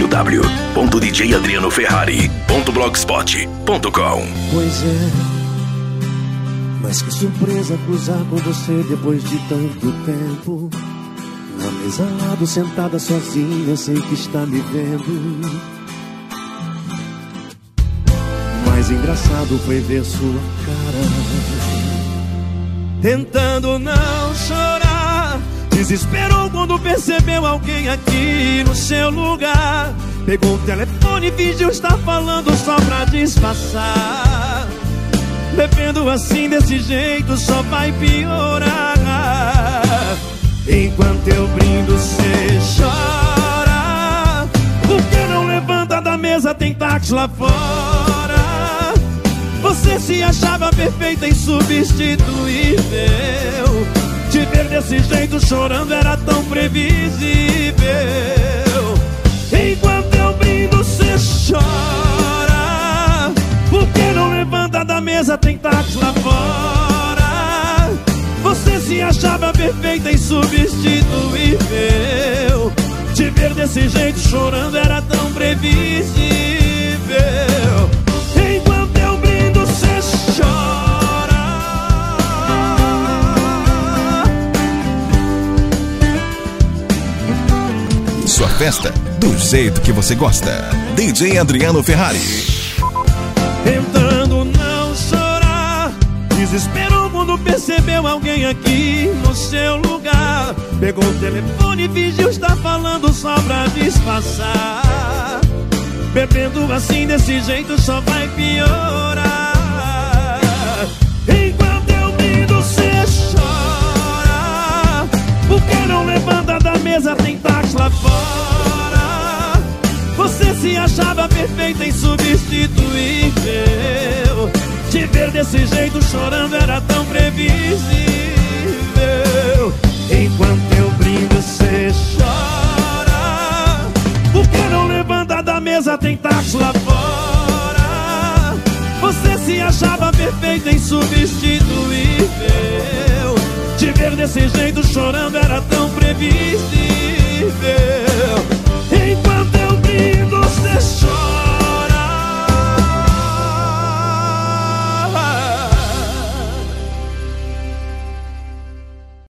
www.djadrianoferrari.blogspot.com. Pois é, mas que surpresa cruzar com você depois de tanto tempo. Na mesa ao lado, sentada sozinha, sei que está me vendo. Mais engraçado foi ver sua cara, tentando não chorar. Desesperou quando percebeu alguém aqui no seu lugar. Pegou o telefone e fingiu estar falando só pra disfarçar. Bebendo assim desse jeito só vai piorar. Enquanto eu brindo cê chora. Por que não levanta da mesa, tem táxi lá fora? Você se achava perfeita, insubstituível. Te ver desse jeito chorando era tão previsível. Enquanto eu brindo cê chora. Por que não levanta da mesa, tem táxi lá fora? Você se achava perfeita, insubstituível. Te ver desse jeito chorando era tão previsível. Enquanto eu brindo cê chora. Sua festa do jeito que você gosta. DJ Adriano Ferrari. Tentando não chorar. Desesperou quando percebeu alguém aqui no seu lugar. Pegou o telefone e fingiu estar falando só pra disfarçar. Bebendo assim desse jeito só vai piorar. Enquanto eu brindo cê chora. Por que não levanta da mesa, tem táxi lá fora? Você se achava perfeita, insubstituível. Te ver desse jeito chorando era tão previsível. Enquanto eu brindo cê chora. Por que não levanta da mesa, tem táxi lá fora? Você se achava perfeita, insubstituível. Te ver desse jeito chorando era tão previsível.